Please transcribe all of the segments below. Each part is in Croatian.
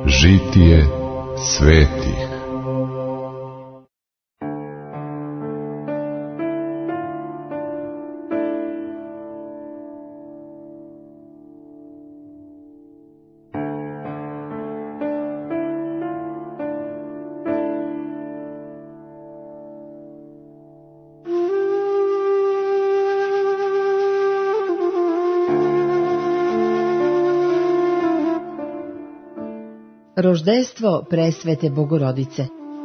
Žitije svetih. Roždestvo presvete Bogorodice.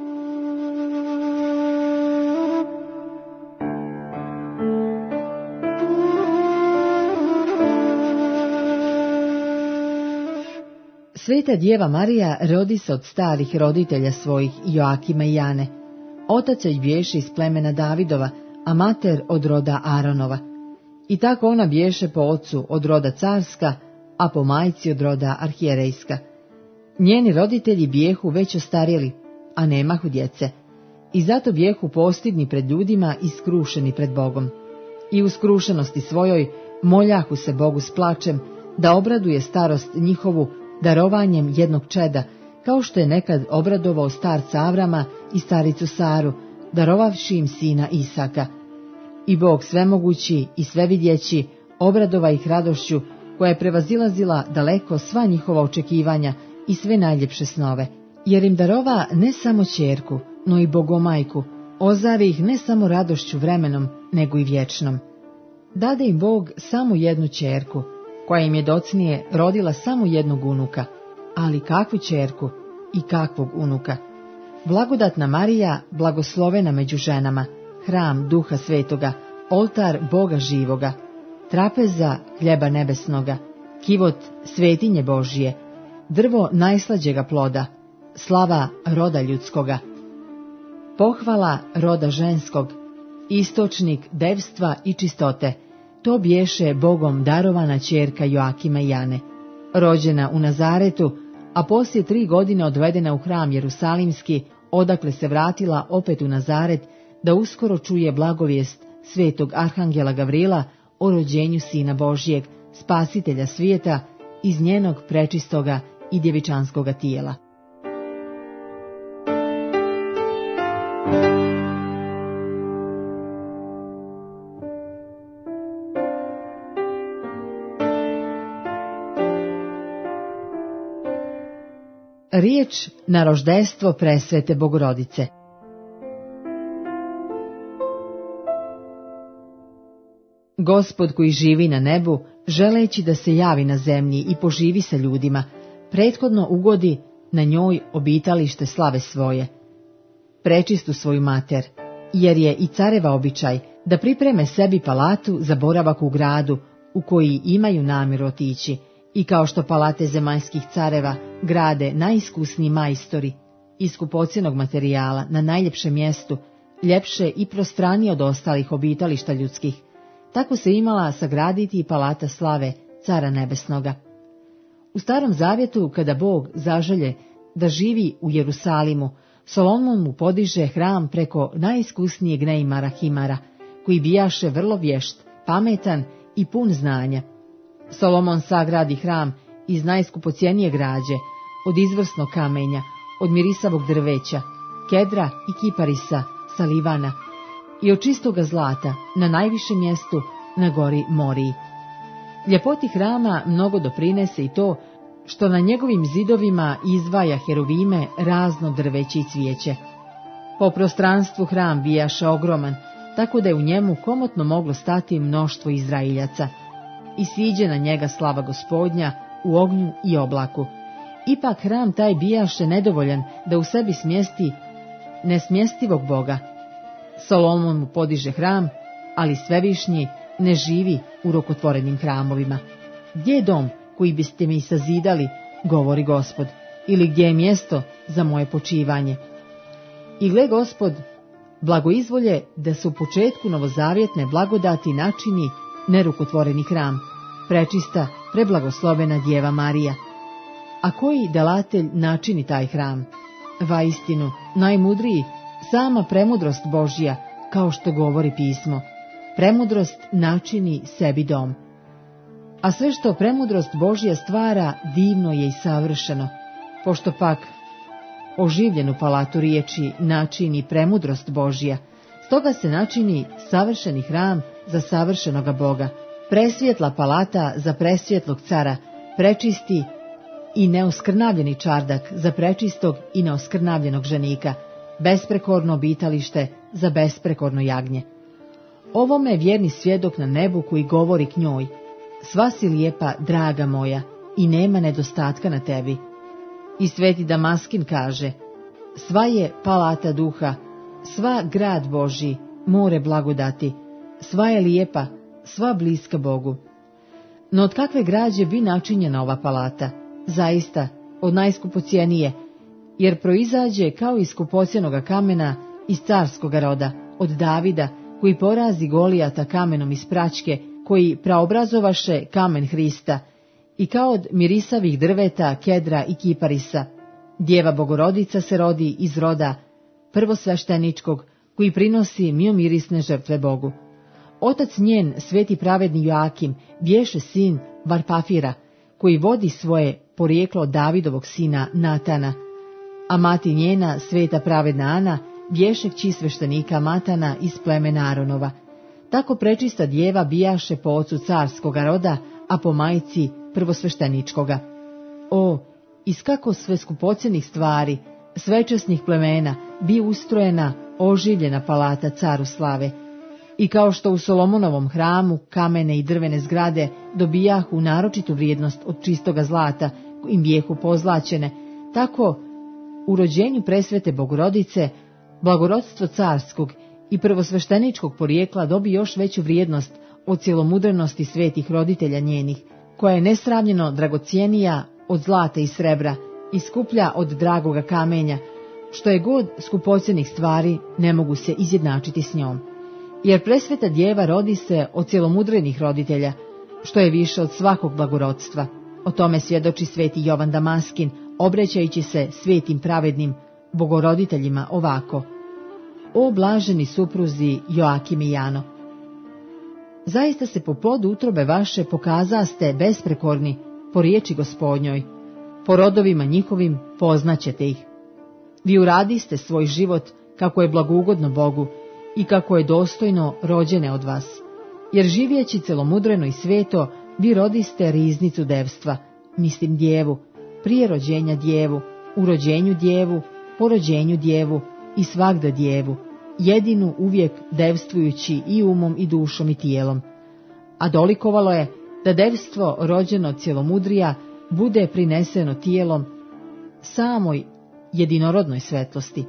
Sveta djeva Marija rodi se od starih roditelja svojih Joakima i Jane. Otac joj bješe iz plemena Davidova, a mater od roda Aronova. I tako ona bješe po ocu od roda carska, a po majci od roda arhijerejska. Njeni roditelji bijehu već ostarjeli, a nemahu djece, i zato bijehu postidni pred ljudima i skrušeni pred Bogom. I u skrušenosti svojoj moljahu se Bogu s plačem, da obraduje starost njihovu darovanjem jednog čeda, kao što je nekad obradovao starca Avrama i staricu Saru, darovavši im sina Isaka. I Bog svemogući i svevidjeći obradova ih radošću, koja je prevazilazila daleko sva njihova očekivanja i sve najljepše snove, jer im darova ne samo ćerku, no i Bogomajku, ozavi ih ne samo radošću vremenom, nego i vječnom. Dade im Bog samo jednu ćerku, koja im je docnije rodila samo jednog unuka, ali kakvu ćerku i kakvog unuka. Blagodatna Marija, blagoslovena među ženama, hram Duha Svetoga, oltar Boga živoga, trapeza hljeba nebesnoga, kivot svetinje Božije, drvo najslađega ploda, slava roda ljudskoga, pohvala roda ženskog, istočnik devstva i čistote, to bješe Bogom darovana ćerka Joakima i Jane, rođena u Nazaretu, a poslije 3 godine odvedena u hram Jerusalimski, odakle se vratila opet u Nazaret, da uskoro čuje blagovijest svetog arhangela Gavrila o rođenju Sina Božijeg, spasitelja svijeta, iz njenog prečistoga i djevičanskoga tijela. Riječ na roždestvo presvete Bogorodice. Gospod koji živi na nebu, želeći da se javi na zemlji i poživi sa ljudima, prethodno ugodi na njoj obitalište slave svoje, prečistu svoju mater, jer je i careva običaj da pripreme sebi palatu za boravak u gradu u koji imaju namjeru otići, i kao što palate zemaljskih careva grade najiskusniji majstori iz skupocjenog materijala na najljepšem mjestu, ljepše i prostranije od ostalih obitališta ljudskih, tako se imala sagraditi i palata slave Cara Nebesnoga. U Starom Zavjetu, kada Bog zaželje da živi u Jerusalimu, Solomon mu podiže hram preko najiskusnijeg Neimara Himara, koji bijaše vrlo vješt, pametan i pun znanja. Solomon sagradi hram iz najskupocjenije građe, od izvrsnog kamenja, od mirisavog drveća, kedra i kiparisa sa Livana, i od čistoga zlata na najvišem mjestu na gori Moriji. Ljepoti hrama mnogo doprinese i to što na njegovim zidovima izdvaja heruvime razno drveće i cvijeće. Po prostranstvu hram bijaše ogroman, tako da je u njemu komotno moglo stati mnoštvo Izraeljaca. I siđe na njega slava Gospodnja u ognju i oblaku. Ipak hram taj bijaše nedovoljan da u sebi smjesti nesmjestivog Boga. Solomon mu podiže hram, ali Svevišnji ne živi u rukotvorenim hramovima. Gdje je dom koji biste mi sazidali, govori Gospod, ili gdje je mjesto za moje počivanje? I gle Gospod, blagoizvolje da se u početku novozavjetne blagodati načini nerukotvoreni hram, prečista, preblagoslovena djeva Marija. A koji delatelj načini taj hram? Vaistinu, najmudriji, sama premudrost Božja, kao što govori pismo. Premudrost načini sebi dom. A sve što premudrost Božja stvara, divno je i savršeno. Pošto pak oživljenu palatu riječi načini premudrost Božja, stoga se načini savršeni hram za savršenoga Boga, presvjetla palata za presvjetlog cara, prečisti i neoskrnavljeni čardak za prečistog i neoskrnavljenog ženika, besprekorno obitalište za besprekorno jagnje. Ovome je vjerni svjedok na nebu koji govori k njoj: sva si lijepa, draga moja, i nema nedostatka na tebi. I sveti Damaskin kaže: sva je palata duha, sva grad Božji, more blagodati, sva je lijepa, sva bliska Bogu. No od kakve građe bi načinjena ova palata? Zaista, od najskupocjenije, jer proizađe kao iz skupocjenoga kamena iz carskoga roda, od Davida, koji porazi Golijata kamenom iz praćke, koji praobrazovaše kamen Hrista, i kao od mirisavih drveta, kedra i kiparisa. Djeva Bogorodica se rodi iz roda prvosvešteničkog, koji prinosi miomirisne žrtve Bogu. Otac njen, sveti pravedni Joakim, bješe sin Varpafira, koji vodi svoje porijeklo od Davidovog sina Natana, a mati njena, sveta pravedna Ana, bješe kći sveštenika Matana iz plemena Aronova. Tako prečista djeva bijaše po ocu carskoga roda, a po majci prvosvešteničkoga. O, iz kako sve skupocjenih stvari, svečasnih plemena, bi ustrojena, oživljena palata caru slave. I kao što u Solomonovom hramu kamene i drvene zgrade dobijahu naročitu vrijednost od čistoga zlata, kojim bijehu pozlaćene, tako u rođenju presvete Bogorodice blagorodstvo carskog i prvosvešteničkog porijekla dobi još veću vrijednost od cjelomudrenosti svetih roditelja njenih, koja je nesravnjeno dragocijenija od zlata i srebra i skuplja od dragoga kamenja, što je god skupocjenih stvari ne mogu se izjednačiti s njom. Jer presveta djeva rodi se od cjelomudrenih roditelja, što je više od svakog blagorodstva. O tome svjedoči sveti Jovan Damaskin, obraćajući se svetim pravednim bogoroditeljima ovako: o blaženi supruzi Joakim i Jano, zaista se po plodu utrobe vaše pokazaste besprekorni po riječi Gospodnjoj, po rodovima njihovim poznaćete ih. Vi uradiste svoj život kako je blagougodno Bogu i kako je dostojno rođene od vas, jer živjeći celomudreno i sveto, vi rodiste riznicu devstva, mislim djevu, prije rođenja djevu, u rođenju djevu, po rođenju djevu i svagda djevu, jedinu uvijek devstvujući i umom i dušom i tijelom. A dolikovalo je da devstvo rođeno cjelomudrija bude prineseno tijelom samoj jedinorodnoj svetlosti.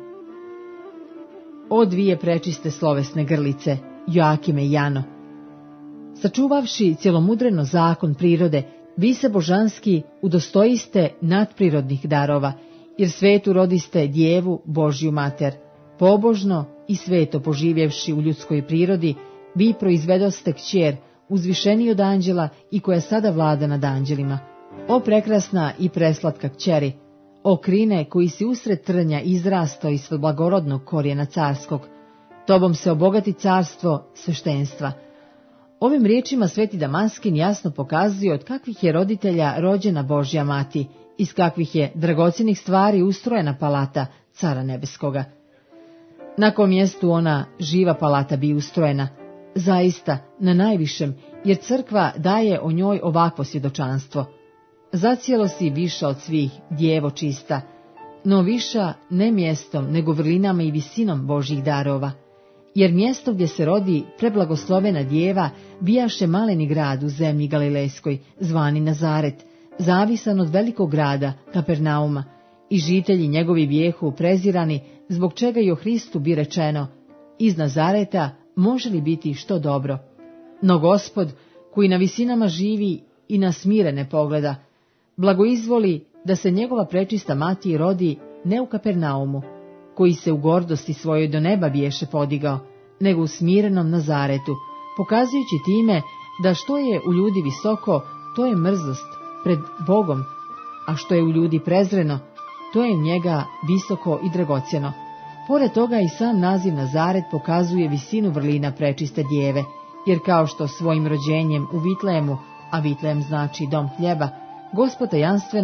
O dvije prečiste slovesne grlice, Joakime i Jano, sačuvavši cjelomudreno zakon prirode, vi se božanski udostojiste nadprirodnih darova, jer svetu rodiste djevu Božju mater. Pobožno i sveto poživjevši u ljudskoj prirodi, vi proizvedoste kćer, uzvišeniji od anđela i koja sada vlada nad anđelima. O prekrasna i preslatka kćeri, o krine koji si usred trnja izrastao iz blagorodnog korijena carskog, tobom se obogati carstvo sveštenstva. Ovim riječima sveti Damaskin jasno pokazuje od kakvih je roditelja rođena Božja mati, iz kakvih je dragocjenih stvari ustrojena palata cara nebeskoga. Na kom mjestu ona živa palata bi ustrojena? Zaista, na najvišem, jer crkva daje o njoj ovakvo svjedočanstvo. Zacijelo si viša od svih, djevo čista, no viša ne mjestom, nego vrlinama i visinom Božjih darova. Jer mjesto gdje se rodi preblagoslovena djeva bijaše maleni grad u zemlji Galilejskoj, zvani Nazaret, zavisan od velikog grada Kapernauma, i žitelji njegovi bijehu prezirani, zbog čega i o Hristu bi rečeno: iz Nazareta može li biti što dobro? No Gospod, koji na visinama živi i na smirene pogleda, blagoizvoli da se njegova prečista mati rodi ne u Kapernaumu, koji se u gordosti svojoj do neba biješe podigao, nego u smirenom Nazaretu, pokazujući time da što je u ljudi visoko, to je mrzost pred Bogom, a što je u ljudi prezreno, to je njega visoko i dragocjeno. Pored toga i sam naziv Nazaret pokazuje visinu vrlina prečiste djeve, jer kao što svojim rođenjem u Vitlejemu, a Vitlejem znači dom hljeba, Gospod tajanstveno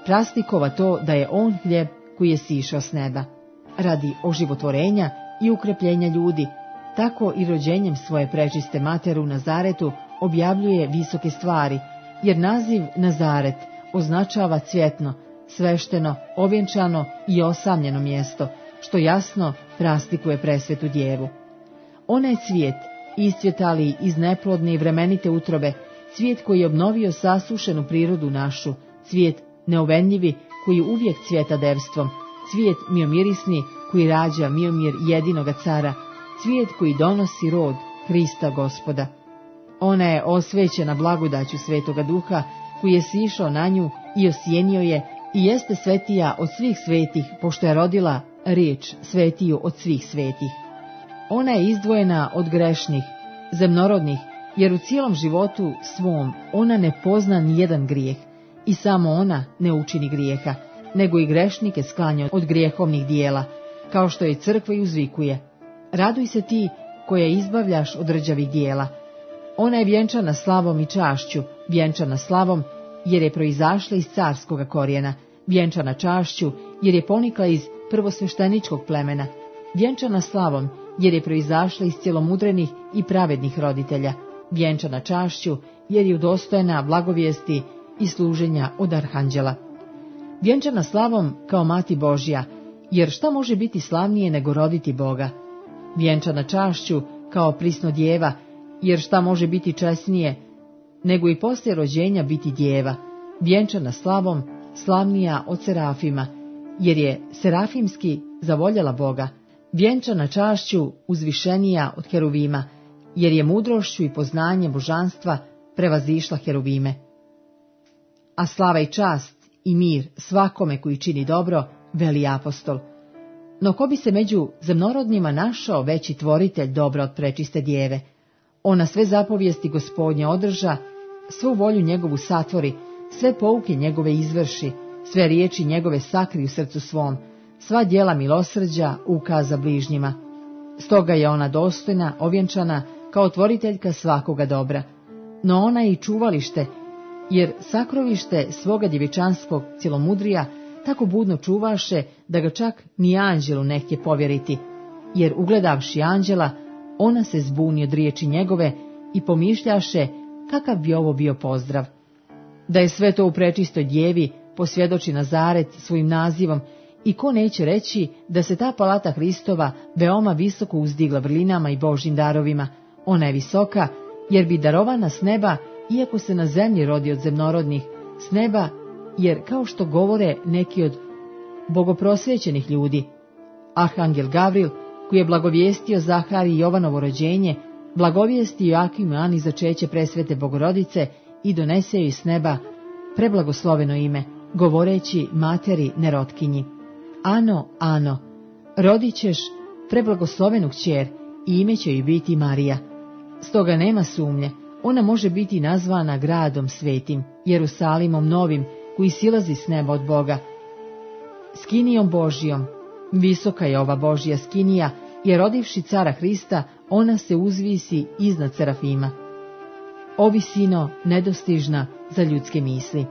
praslikova to da je on hljeb koji je sišao s neba. Radi oživotvorenja i ukrepljenja ljudi, tako i rođenjem svoje prečiste matere u Nazaretu objavljuje visoke stvari, jer naziv Nazaret označava cvjetno, svešteno, ovjenčano i osamljeno mjesto, što jasno praslikuje presvetu djevu. Ona je cvijet, iscvjetali iz neplodne i vremenite utrobe, cvijet koji je obnovio sasušenu prirodu našu, cvijet neovenljivi koji uvijek cvjeta devstvom, cvijet miomirisni koji rađa miomir jedinoga cara, cvijet koji donosi rod Hrista Gospoda. Ona je osvećena blagodaću Svetoga Duha koji je sišao na nju i osjenio je i jeste svetija od svih svetih, pošto je rodila riječ svetiju od svih svetih. Ona je izdvojena od grešnih, zemnorodnih, jer u cijelom životu svom ona ne pozna ni jedan grijeh i samo ona ne učini grijeha, nego i grešnike sklanja od grijehovnih dijela, kao što je crkva i uzvikuje: raduj se ti koja izbavljaš od rđavih dijela. Ona je vjenčana slavom i čašću, vjenčana slavom jer je proizašla iz carskoga korijena, vjenčana čašću jer je ponikla iz prvosvešteničkog plemena, vjenčana slavom jer je proizašla iz cjelomudrenih i pravednih roditelja, vjenčana čašću jer je udostojena blagovijesti i služenja od arhanđela. Vjenčana slavom kao mati Božja, jer šta može biti slavnije nego roditi Boga? Vjenčana čašću kao prisno djeva, jer šta može biti časnije nego i poslije rođenja biti djeva? Vjenčana slavom, slavnija od serafima, jer je serafimski zavoljela Boga. Vjenčana čašću, uzvišenija od heruvima, jer je mudrošću i poznanje božanstva prevazišla heruvime. A slava i čast i mir svakome koji čini dobro, veli apostol. No ko bi se među zemnorodnjima našao veći tvoritelj dobra od prečiste djeve? Ona sve zapovijesti Gospodnje održa, svu volju njegovu satvori, sve pouke njegove izvrši, sve riječi njegove sakri u srcu svom, sva djela milosrđa ukaza bližnjima. Stoga je ona dostojna, ovjenčana, kao tvoriteljka svakoga dobra. No ona je i čuvalište, jer sakrovište svoga djevičanskog cjelomudrija tako budno čuvaše da ga čak ni anđelu nehtje povjeriti, jer ugledavši anđela, ona se zbuni od riječi njegove i pomišljaše kakav bi ovo bio pozdrav. Da je sve to u prečistoj djevi, posvjedoči Nazaret svojim nazivom, i ko neće reći da se ta palata Hristova veoma visoko uzdigla vrlinama i Božjim darovima. Ona je visoka, jer bi darovana s neba, iako se na zemlji rodi od zemnorodnih, s neba, jer kao što govore neki od bogoprosvećenih ljudi, Arhangel Gavril, koji je blagovijestio Zahari i Jovanovo rođenje, blagovijesti Joakim i Ani začeće presvete Bogorodice i donese joj s neba preblagosloveno ime, govoreći materi nerotkinji: Ano, Ano, rodit ćeš preblagoslovenu kćer i ime će joj biti Marija. Stoga nema sumnje, ona može biti nazvana gradom svetim, Jerusalimom novim, koji silazi s neba od Boga, skinijom Božijom. Visoka je ova Božja skinija, jer rodivši cara Hrista, ona se uzvisi iznad serafima. O visino nedostižna za ljudske misli.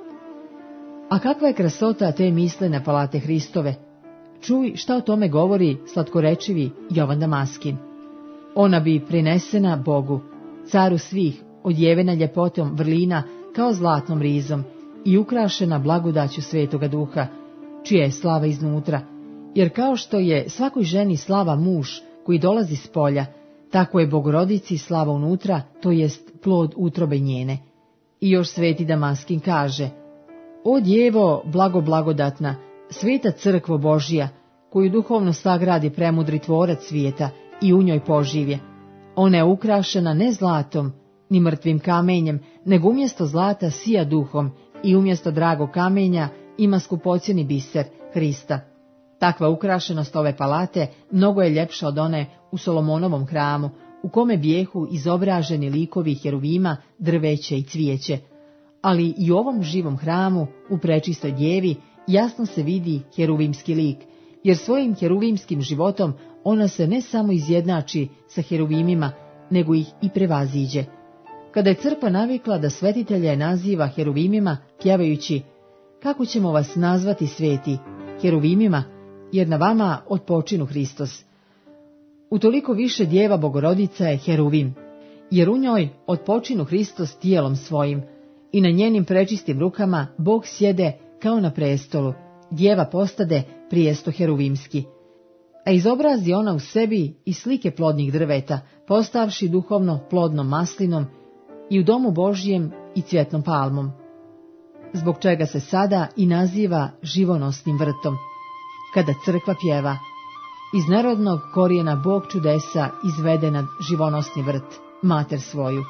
A kakva je krasota te mislene palate Hristove? Čuj šta o tome govori slatkorečivi Jovan Damaskin. Ona bi prinesena Bogu, caru svih, odjevena ljepotom vrlina kao zlatnom rizom i ukrašena blagodaću Svetoga Duha, čija je slava iznutra, jer kao što je svakoj ženi slava muž koji dolazi s polja, tako je Bogorodici slava unutra, to jest plod utrobe njene. I još sveti Damaskin kaže: O djevo blagodatna, sveta crkvo Božija, koju duhovno sagradi premudri tvorac svijeta i u njoj poživje. Ona je ukrašena ne zlatom, ni mrtvim kamenjem, nego umjesto zlata sija duhom i umjesto dragog kamenja ima skupocjeni biser Hrista. Takva ukrašenost ove palate mnogo je ljepša od one u Solomonovom hramu, u kome bijehu izobraženi likovi heruvima, drveće i cvijeće. Ali i u ovom živom hramu, u prečistoj djevi, jasno se vidi heruvimski lik, jer svojim heruvimskim životom ona se ne samo izjednači sa heruvimima, nego ih i prevaziđe. Kada je crkva navikla da svetitelje naziva heruvimima, pjevajući: kako ćemo vas nazvati sveti? Heruvimima, jer na vama otpočinu Hristos. Utoliko više Djeva Bogorodica je Heruvim, jer u njoj otpočinu Hristos tijelom svojim i na njenim prečistim rukama Bog sjede kao na prestolu, Djeva postade prijesto heruvimski. A izobrazi ona u sebi i slike plodnih drveta, postavši duhovno plodnom maslinom i u domu Božjem i cvjetnom palmom, zbog čega se sada i naziva živonosnim vrtom. Kada crkva pjeva, iz nerodnog korijena Bog čudesa izvede nad živonosni vrt, mater svoju.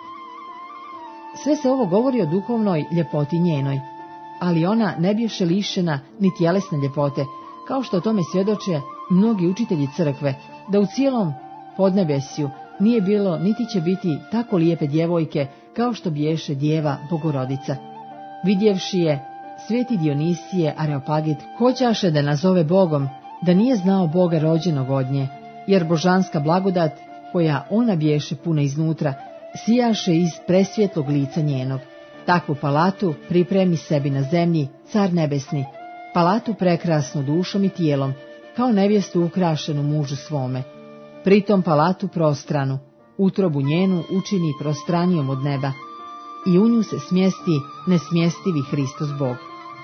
Sve se ovo govori o duhovnoj ljepoti njenoj, ali ona ne bješe lišena ni tjelesne ljepote, kao što o tome svjedoče mnogi učitelji crkve, da u cijelom podnebesju nije bilo niti će biti tako lijepe djevojke kao što biješe Djeva Bogorodica. Vidjevši je, sveti Dionisije Areopagit hoćaše da nazove Bogom, da nije znao Boga rođenog od nje, jer božanska blagodat, koja ona biješe puna iznutra, sijaše iz presvjetlog lica njenog. Takvu palatu pripremi sebi na zemlji, car nebesni, palatu prekrasnu dušom i tijelom, kao nevjestu ukrašenu mužu svome. Pritom palatu prostranu, utrobu njenu učini prostranijom od neba, i u nju se smjesti nesmjestivi Hristos Bog.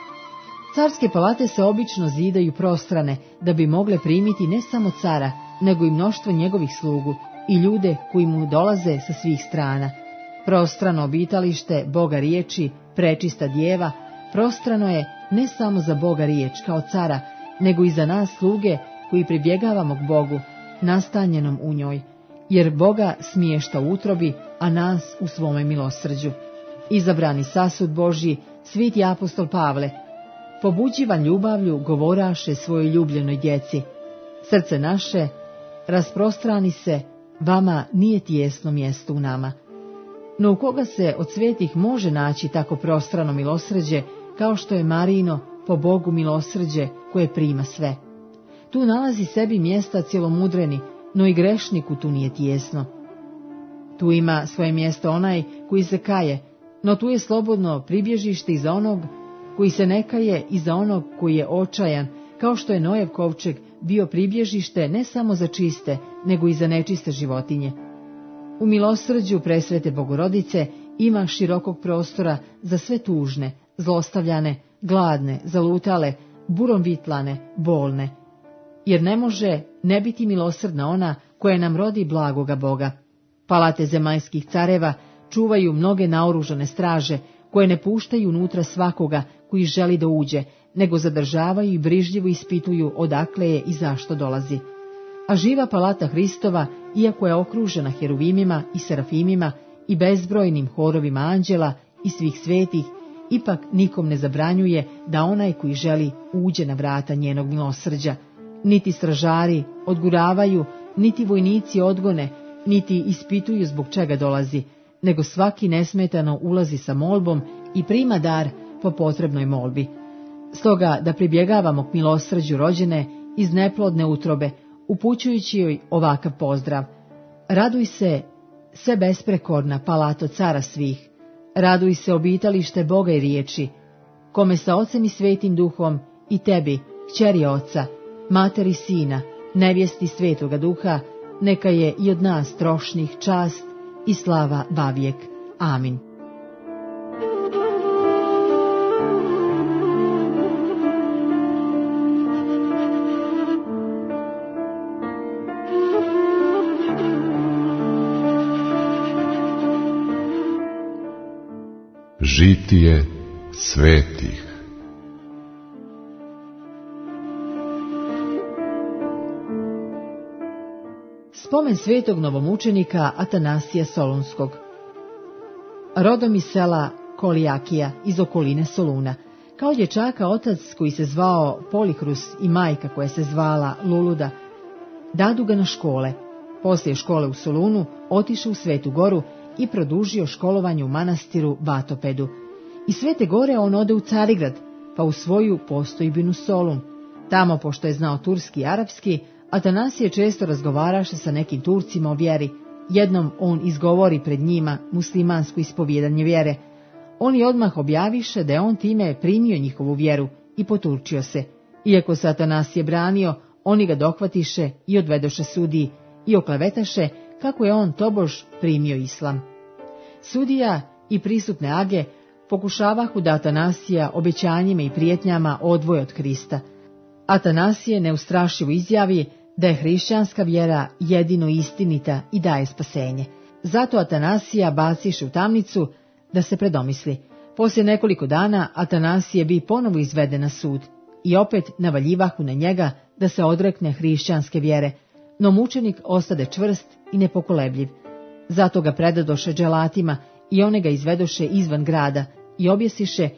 Carske palate se obično zidaju prostrane, da bi mogle primiti ne samo cara, nego i mnoštvo njegovih slugu i ljude koji mu dolaze sa svih strana. Prostrano obitalište Boga riječi, prečista Djeva, prostrano je ne samo za Boga riječ kao cara, nego i za nas sluge koji pribjegavamo k Bogu, nastanjenom u njoj, jer Boga smješta u utrobi, a nas u svome milosrđu. Izabrani sasud Božji, sviti apostol Pavle, pobuđivan ljubavlju govoraše svojoj ljubljenoj djeci: srce naše, rasprostrani se, vama nije tijesno mjesto u nama. No u koga se od svetih može naći tako prostrano milosrđe, kao što je Marijino po Bogu milosrđe koje prima sve? Tu nalazi sebi mjesta cjelomudreni, no i grešniku tu nije tijesno. Tu ima svoje mjesto onaj koji se kaje, no tu je slobodno pribježište i za onog koji se ne kaje i za onog koji je očajan, kao što je Nojev kovčeg bio pribježište ne samo za čiste, nego i za nečiste životinje. U milosrđu presvete Bogorodice ima širokog prostora za sve tužne, zlostavljane, gladne, zalutale, burom vitlane, bolne. Jer ne može ne biti milosrdna ona koja nam rodi blagoga Boga. Palate zemaljskih careva čuvaju mnoge naoružane straže, koje ne puštaju unutra svakoga koji želi da uđe, nego zadržavaju i brižljivo ispituju odakle je i zašto dolazi. A živa palata Hristova, iako je okružena heruvimima i serafimima i bezbrojnim horovima anđela i svih svetih, ipak nikom ne zabranjuje da onaj koji želi uđe na vrata njenog milosrđa. Niti stražari odguravaju, niti vojnici odgone, niti ispituju zbog čega dolazi, nego svaki nesmetano ulazi sa molbom i prima dar po potrebnoj molbi. Stoga da pribjegavamo k milosrđu rođene iz neplodne utrobe, upućujući joj ovakav pozdrav: raduj se, sve besprekorna palato cara svih, raduj se obitalište Boga i riječi, kome sa Ocem i Svetim Duhom i tebi, kćeri Oca, materi Sina, nevjesti Svetoga Duha, neka je i od nas trošnih čast i slava vavijek. Amin. Žitije svetih. Spomen svetog novomučenika Atanasija Solunskog. Rodom iz sela Kolijakija iz okoline Soluna, kao dječaka otac koji se zvao Polihrus i majka koja se zvala Luluda dadu ga na škole. Poslije škole u Solunu otišao u Svetu Goru i produžio školovanje u manastiru Vatopedu. Iz Svete Gore on ode u Carigrad, pa u svoju postojbinu Solun. Tamo, pošto je znao turski i arapski, Atanasije često razgovaraše sa nekim Turcima o vjeri. Jednom on izgovori pred njima muslimansko ispovjedanje vjere. Oni odmah objaviše da je on time primio njihovu vjeru i poturčio se. Iako se Atanasije branio, oni ga dohvatiše i odvedoše sudiji i oklevetaše kako je on tobož primio islam. Sudija i prisutne age pokušavahu da Atanasija obećanjima i prijetnjama odvoje od Krista. Atanasije neustrašivo izjavi da je hrišćanska vjera jedino istinita i daje spasenje. Zato Atanasija baciše u tamnicu da se predomisli. Poslije nekoliko dana Atanasije bi ponovo izveden na sud i opet navaljivahu na njega da se odrekne hrišćanske vjere, no mučenik ostade čvrst i nepokolebljiv. Zato ga predadoše dželatima i one ga izvedoše izvan grada i objesiše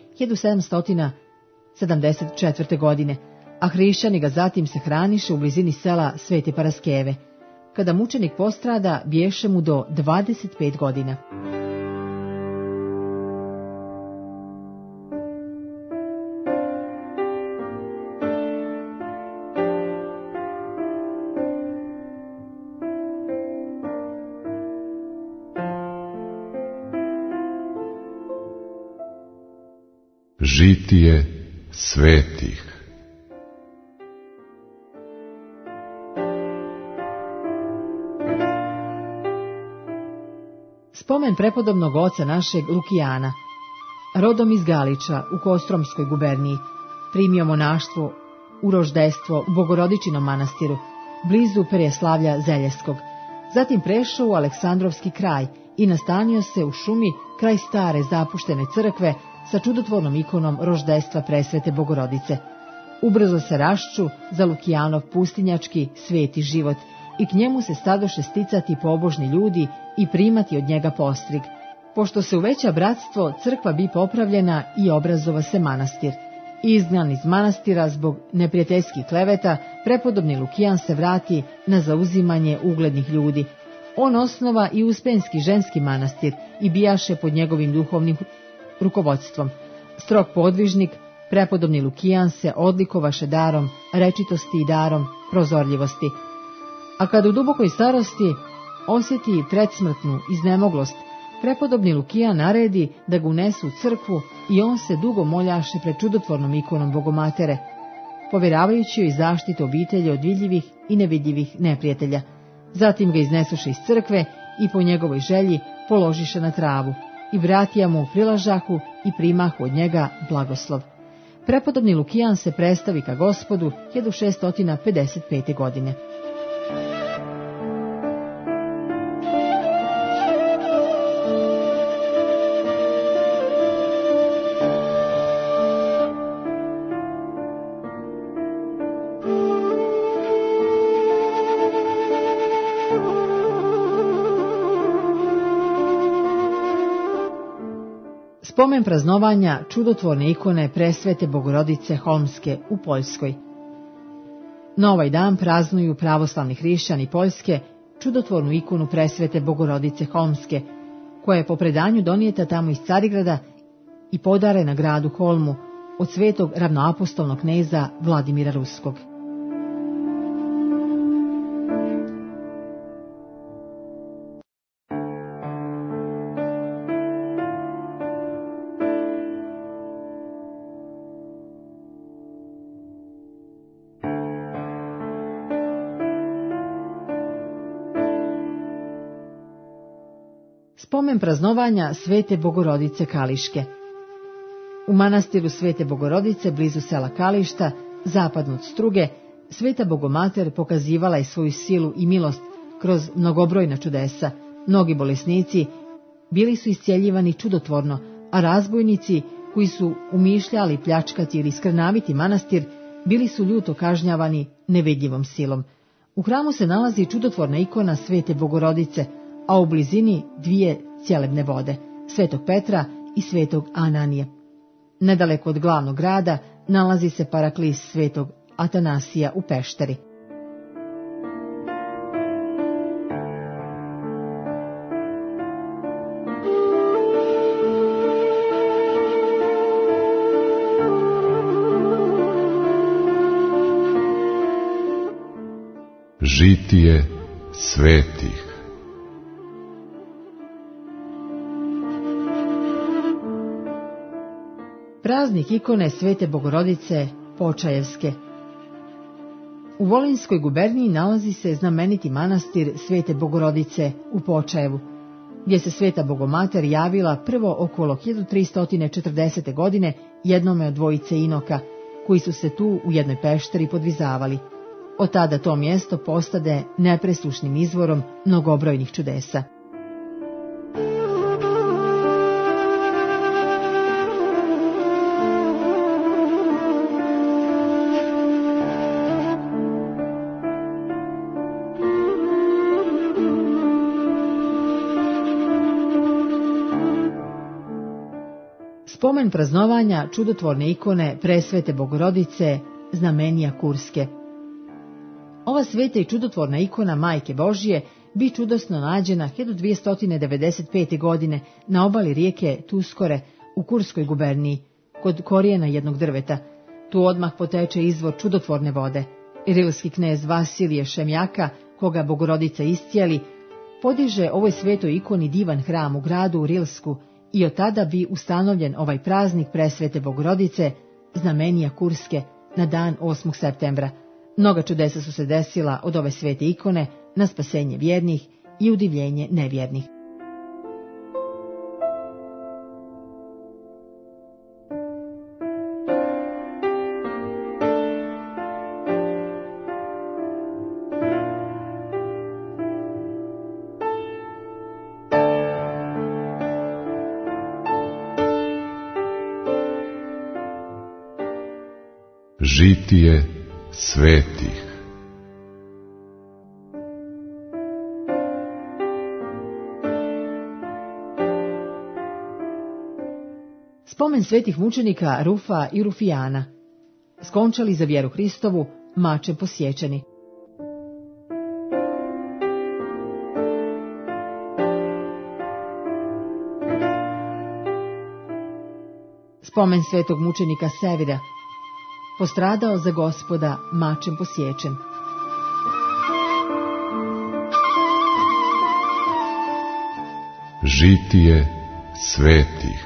1774. godine, a hrišćani ga zatim se hraniše u blizini sela Svete Paraskeve. Kada mučenik postrada, biješe mu do 25 godina. Žitije svetih. Spomen prepodobnog oca našeg Lukijana, rodom iz Galiča u Kostromskoj guberniji, primio monaštvo u roždejstvo u Bogorodičinom manastiru, blizu Perjeslavlja Zeljeskog. Zatim prešao u Aleksandrovski kraj i nastanio se u šumi kraj stare zapuštene crkve sa čudotvornom ikonom roždejstva Presvete Bogorodice. Ubrzo se rašču za Lukijanov pustinjački sveti život i k njemu se stadoše sticati pobožni ljudi i primati od njega postrig. Pošto se uveća bratstvo, crkva bi popravljena i obrazova se manastir. Izgnan iz manastira zbog neprijateljskih kleveta, prepodobni Lukijan se vrati na zauzimanje uglednih ljudi. On osnova i Uspenski ženski manastir i bijaše pod njegovim duhovnim rukovodstvom. Strog podvižnik, prepodobni Lukijan se odlikovaše darom rečitosti i darom prozorljivosti. A kad u dubokoj starosti osjeti predsmrtnu iznemoglost, prepodobni Lukijan naredi da ga unesu u crkvu i on se dugo moljaše pred čudotvornom ikonom Bogomatere, povjeravajući joj zaštitu obitelji od vidljivih i nevidljivih neprijatelja. Zatim ga iznesuše iz crkve i po njegovoj želji položiše na travu i bratija mu prilažahu i primahu od njega blagoslov. Prepodobni Lukijan se predstavi ka Gospodu 1655. godine. Spomen praznovanja čudotvorne ikone Presvete Bogorodice Holmske u Poljskoj. Na ovaj dan praznuju pravoslavni hrišćani Poljske čudotvornu ikonu Presvete Bogorodice Holmske, koja je po predanju donijeta tamo iz Carigrada i podarena gradu Holmu od svetog ravnoapostolnog kneza Vladimira Ruskog. Spomen praznovanja Svete Bogorodice Kališke. U manastiru Svete Bogorodice, blizu sela Kališta, zapadno od Struge, Sveta Bogomater pokazivala je svoju silu i milost kroz mnogobrojna čudesa. Mnogi bolesnici bili su iscjeljivani čudotvorno, a razbojnici koji su umišljali pljačkati ili skrnaviti manastir bili su ljuto kažnjavani nevidljivom silom. U hramu se nalazi čudotvorna ikona Svete Bogorodice, a u blizini dvije cjelebne vode, Svetog Petra i Svetog Ananije. Nedaleko od glavnog grada nalazi se paraklis Svetog Atanasija u Pešteri. Žitije svetih. Praznik ikone Svete Bogorodice Počajevske. U Volinskoj guberniji nalazi se znameniti manastir Svete Bogorodice u Počajevu, gdje se Sveta Bogomater javila prvo okolo 1340. godine jednome od dvojice inoka, koji su se tu u jednoj pešteri podvizavali. Od tada to mjesto postade nepresušnim izvorom mnogobrojnih čudesa. Spomen praznovanja čudotvorne ikone Presvete Bogorodice Znamenija Kurske. Ova sveta i čudotvorna ikona Majke Božije bi čudosno nađena 1295. godine na obali rijeke Tuskore u Kurskoj guberniji, kod korijena jednog drveta. Tu odmah poteče izvor čudotvorne vode. Rilski knez Vasilije Šemjaka, koga Bogorodica istijeli, podiže ovoj svetoj ikoni divan hram u gradu u Rilsku, i od tada bi ustanovljen ovaj praznik Presvete Bogorodice Znamenija Kurske na dan 8. septembra. Mnoga čudesa su se desila od ove svete ikone na spasenje vjernih i udivljenje nevjernih. Žitije svetih. Spomen svetih mučenika Rufa i Rufijana, skončali za vjeru Hristovu, mačem posječeni. Spomen svetog mučenika Sevira, postradao za Gospoda, mačem posječen. Žitije svetih.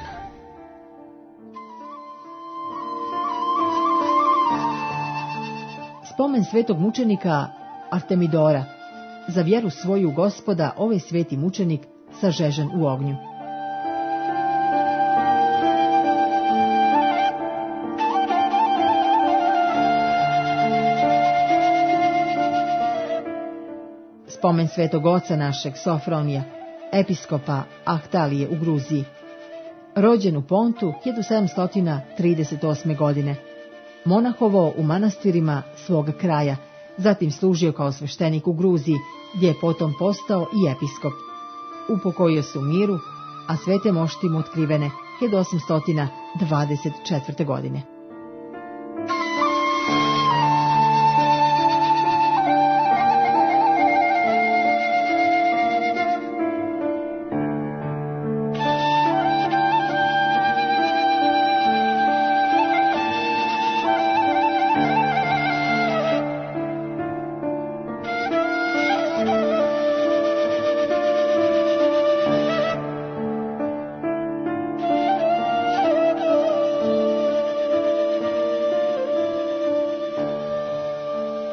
Spomen svetog mučenika Artemidora, za vjeru svoju Gospoda ovaj sveti mučenik sažežen u ognju. Spomen svetog oca našeg Sofronija, episkopa Ahtalije u Gruziji, rođen u Pontu 1738. godine, monahovao u manastirima svoga kraja, zatim služio kao sveštenik u Gruziji, gdje je potom postao i episkop. Upokojio se u miru, a svete mošti mu otkrivene 1824. godine.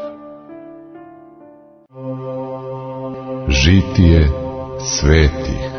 Žitije svetih.